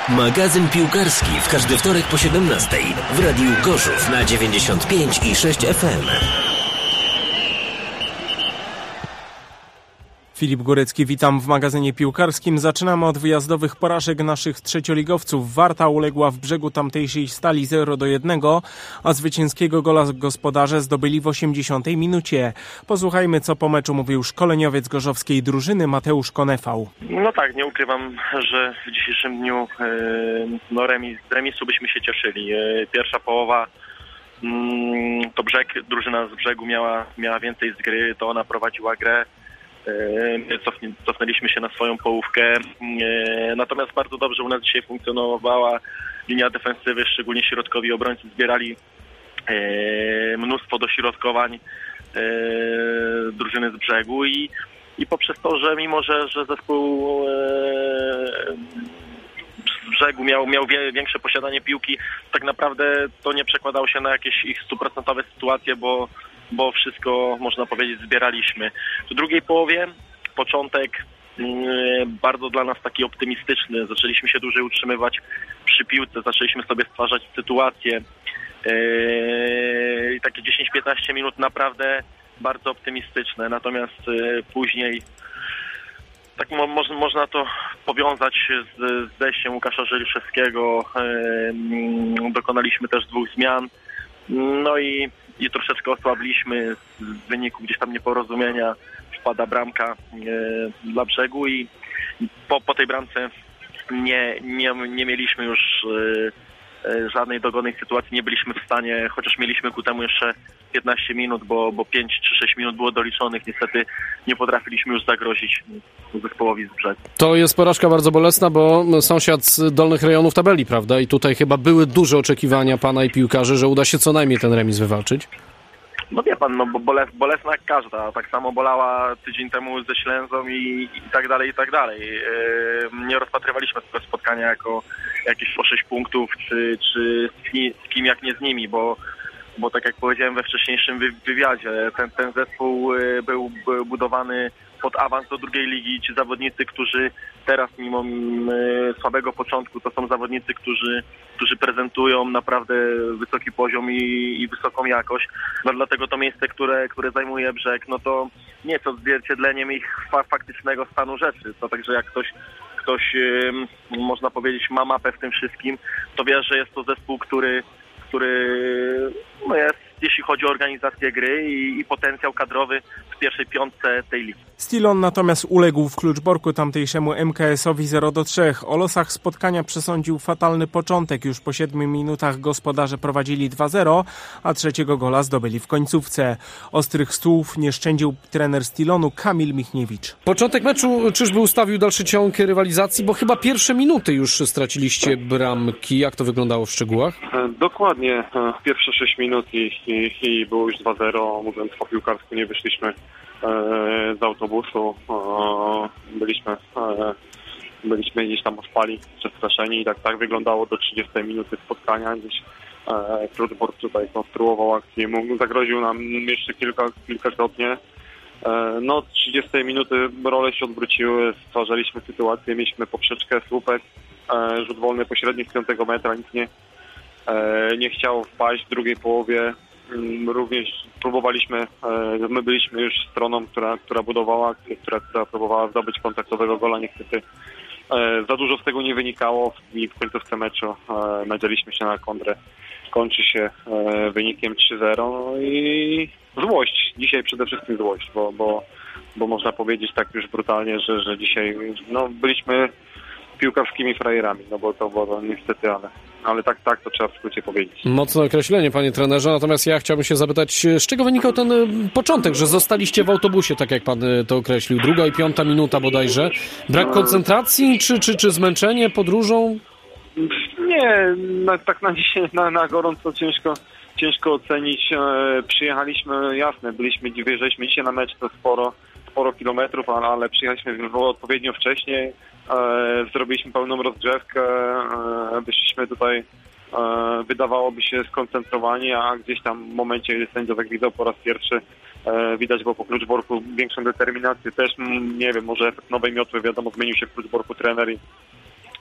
Magazyn piłkarski w każdy wtorek po 17:00 w Radiu Gorzów na 95,6 FM. Filip Górecki, witam w magazynie piłkarskim. Zaczynamy od wyjazdowych porażek naszych trzecioligowców. Warta uległa w Brzegu tamtejszej Stali 0-1, a zwycięskiego gola gospodarze zdobyli w 80 minucie. Posłuchajmy, co po meczu mówił szkoleniowiec gorzowskiej drużyny Mateusz Konefał. No tak, nie ukrywam, że w dzisiejszym dniu remisu byśmy się cieszyli. Pierwsza połowa to Brzeg, drużyna z Brzegu miała więcej z gry, to ona prowadziła grę. Cofnęliśmy się na swoją połówkę, natomiast bardzo dobrze u nas dzisiaj funkcjonowała linia defensywy, szczególnie środkowi obrońcy zbierali mnóstwo dośrodkowań drużyny z Brzegu i poprzez to, że mimo, że zespół z Brzegu miał większe posiadanie piłki, tak naprawdę to nie przekładało się na jakieś ich 100% sytuacje, bo wszystko, można powiedzieć, zbieraliśmy. W drugiej połowie początek bardzo dla nas taki optymistyczny. Zaczęliśmy się dłużej utrzymywać przy piłce, zaczęliśmy sobie stwarzać sytuacje. I takie 10-15 minut naprawdę bardzo optymistyczne. Natomiast później tak można to powiązać z zejściem Łukasza Żeliszewskiego. Dokonaliśmy też 2 zmian. No i troszeczkę osłabliśmy w wyniku gdzieś tam nieporozumienia. Wpada bramka dla Brzegu i po tej bramce nie mieliśmy już żadnej dogodnej sytuacji. Nie byliśmy w stanie, chociaż mieliśmy ku temu jeszcze 15 minut, bo 5 czy 6 minut było doliczonych. Niestety nie potrafiliśmy już zagrozić zespołowi z Brzegu. To jest porażka bardzo bolesna, bo sąsiad z dolnych rejonów tabeli, prawda? I tutaj chyba były duże oczekiwania pana i piłkarzy, że uda się co najmniej ten remis wywalczyć. No wie pan, bo bolesna jak każda. Tak samo bolała tydzień temu ze Ślęzą i tak dalej, i tak dalej. Nie rozpatrywaliśmy tego spotkania jako jakieś po 6 punktów, czy z kim jak nie z nimi, bo tak jak powiedziałem we wcześniejszym wywiadzie, ten zespół był budowany pod awans do drugiej ligi. Ci zawodnicy, którzy teraz mimo słabego początku, to są zawodnicy, którzy prezentują naprawdę wysoki poziom i wysoką jakość. No dlatego to miejsce, które zajmuje Brzeg, no to nie jest odzwierciedleniem ich faktycznego stanu rzeczy. To także jak ktoś można powiedzieć ma mapę w tym wszystkim, to wie, że jest to zespół, który no jest, jeśli chodzi o organizację gry i potencjał kadrowy w pierwszej piątce tej ligi. Stilon natomiast uległ w Kluczborku tamtejszemu MKS-owi 0-3. O losach spotkania przesądził fatalny początek. Już po 7 minutach gospodarze prowadzili 2-0, a trzeciego gola zdobyli w końcówce. Ostrych słów nie szczędził trener Stilonu Kamil Michniewicz. Początek meczu czyżby ustawił dalszy ciąg rywalizacji, bo chyba pierwsze minuty już straciliście bramki. Jak to wyglądało w szczegółach? Dokładnie. Pierwsze 6 minut i było już 2-0. Mówiąc po piłkarsku, nie wyszliśmy z autobusu. Byliśmy gdzieś tam ospali, przestraszeni i tak wyglądało do 30 minuty spotkania. Gdzieś Kluczbork tutaj konstruował akcję, zagroził nam jeszcze kilkakrotnie. No 30 minuty role się odwróciły, stwarzaliśmy sytuację, mieliśmy poprzeczkę, słupek, rzut wolny pośredni z 5 metra, nic nie chciało wpaść w drugiej połowie. Również próbowaliśmy, my byliśmy już stroną, która budowała akcję, która próbowała zdobyć kontaktowego gola. Niestety za dużo z tego nie wynikało i w końcówce meczu nadzieliśmy się na kontrę. Kończy się wynikiem 3-0 i złość. Dzisiaj przede wszystkim złość, bo można powiedzieć tak już brutalnie, że dzisiaj byliśmy piłkarskimi frajerami, bo to niestety, ale tak to trzeba w skrócie powiedzieć. Mocne określenie, panie trenerze, natomiast ja chciałbym się zapytać, z czego wynikał ten początek, że zostaliście w autobusie, tak jak pan to określił, 2. i 5 minuta bodajże. Brak koncentracji, czy zmęczenie podróżą? Nie, tak na dzisiaj, na gorąco ciężko ocenić. Przyjechaliśmy, jasne, wyjeżdżaliśmy dzisiaj na mecz, to sporo kilometrów, ale przyjechaliśmy odpowiednio wcześniej. Zrobiliśmy pełną rozgrzewkę, wyszliśmy tutaj, wydawałoby się skoncentrowani, a gdzieś tam w momencie sędzia zagwizdał po raz pierwszy. Widać było po Kluczborku większą determinację też, nie wiem, może efekt nowej miotły, wiadomo, zmienił się w Kluczborku trener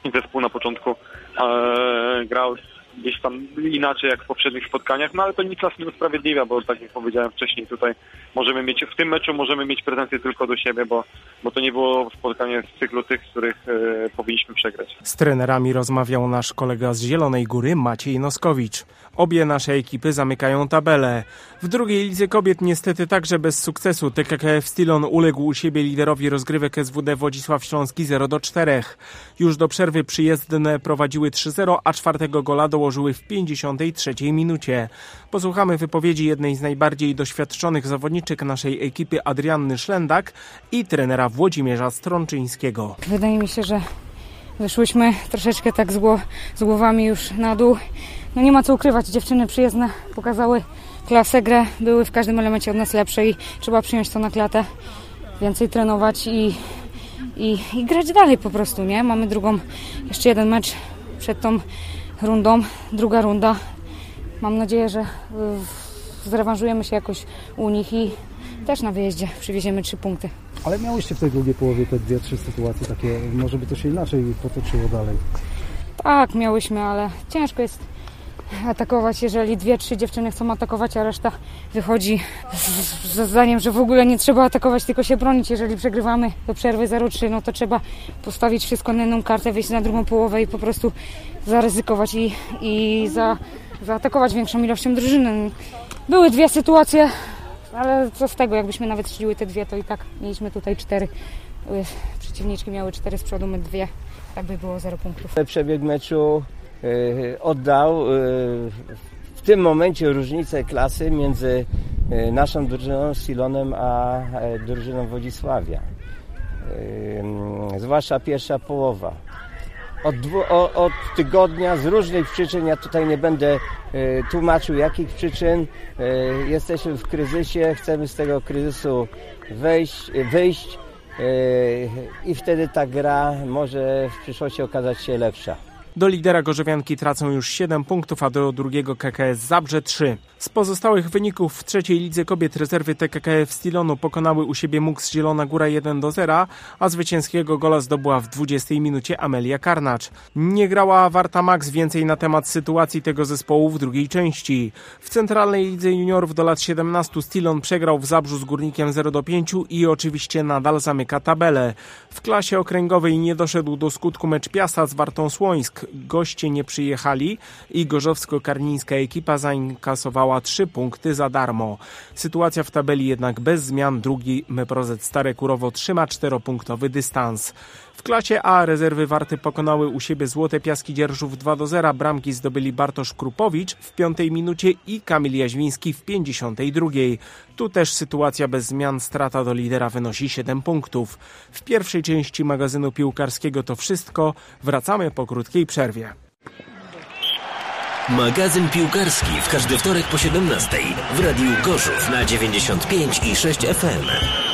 zespół na początku grał gdzieś tam inaczej jak w poprzednich spotkaniach, no ale to nic nas nie usprawiedliwia, bo tak jak powiedziałem wcześniej, tutaj w tym meczu możemy mieć pretensje tylko do siebie, bo to nie było spotkanie z cyklu tych, z których powinniśmy przegrać. Z trenerami rozmawiał nasz kolega z Zielonej Góry, Maciej Noskowicz. Obie nasze ekipy zamykają tabelę. W drugiej lidze kobiet niestety także bez sukcesu. TKKF Stilon uległ u siebie liderowi rozgrywek SWD Wodzisław Śląski 0-4. Już do przerwy przyjezdne prowadziły 3-0, a czwartego gola dołożyły w 53 minucie. Posłuchamy wypowiedzi jednej z najbardziej doświadczonych zawodniczek naszej ekipy, Adrianny Szlendak, i trenera Włodzimierza Strączyńskiego. Wydaje mi się, że wyszłyśmy troszeczkę tak z głowami już na dół. No nie ma co ukrywać, dziewczyny przyjezdne pokazały klasę, grę, były w każdym elemencie od nas lepsze i trzeba przyjąć to na klatę, więcej trenować i grać dalej po prostu, nie? Mamy jeszcze jeden mecz przed tą rundą, druga runda. Mam nadzieję, że zrewanżujemy się jakoś u nich i też na wyjeździe przywieziemy 3 punkty. Ale miałyście w tej drugiej połowie te 2-3 sytuacje takie, może by to się inaczej potoczyło dalej. Tak, miałyśmy, ale ciężko jest atakować, jeżeli 2-3 dziewczyny chcą atakować, a reszta wychodzi z zdaniem, że w ogóle nie trzeba atakować, tylko się bronić. Jeżeli przegrywamy do przerwy 0-3, no to trzeba postawić wszystko na jedną kartę, wyjść na drugą połowę i po prostu zaryzykować i zaatakować większą ilością drużyny. Były 2 sytuacje, ale co z tego, jakbyśmy nawet strzeliły te 2, to i tak mieliśmy tutaj 4. Przeciwniczki miały 4 z przodu, my 2. Tak by było 0 punktów. Przebieg meczu oddał w tym momencie różnicę klasy między naszą drużyną Stilonem a drużyną Wodzisławia. Zwłaszcza pierwsza połowa. Od tygodnia z różnych przyczyn, ja tutaj nie będę tłumaczył jakich przyczyn, jesteśmy w kryzysie, chcemy z tego kryzysu wyjść i wtedy ta gra może w przyszłości okazać się lepsza. Do lidera Gorzowianki tracą już 7 punktów, a do drugiego KKS Zabrze 3. Z pozostałych wyników w trzeciej lidze kobiet rezerwy TKKF Stilonu pokonały u siebie MUKS Zielona Góra 1-0, a zwycięskiego gola zdobyła w 20 minucie Amelia Karnacz. Nie grała Warta Max, więcej na temat sytuacji tego zespołu w drugiej części. W centralnej lidze juniorów do lat 17 Stilon przegrał w Zabrzu z Górnikiem 0-5 i oczywiście nadal zamyka tabelę. W klasie okręgowej nie doszedł do skutku mecz Piasta z Wartą Słońsk. Goście nie przyjechali i gorzowsko-karnińska ekipa zainkasowała 3 punkty za darmo. Sytuacja w tabeli jednak bez zmian. Drugi Meprozet Stare Kurowo trzyma 4-punktowy dystans. W klasie A rezerwy Warty pokonały u siebie Złote Piaski Dzierżów 2-0. Bramki zdobyli Bartosz Krupowicz w 5 minucie i Kamil Jaźwiński w 52. Tu też sytuacja bez zmian. Strata do lidera wynosi 7 punktów. W pierwszej części magazynu piłkarskiego to wszystko. Wracamy po krótkiej przerwie. Magazyn piłkarski w każdy wtorek po 17:00 w Radiu Gorzów na 95,6 FM.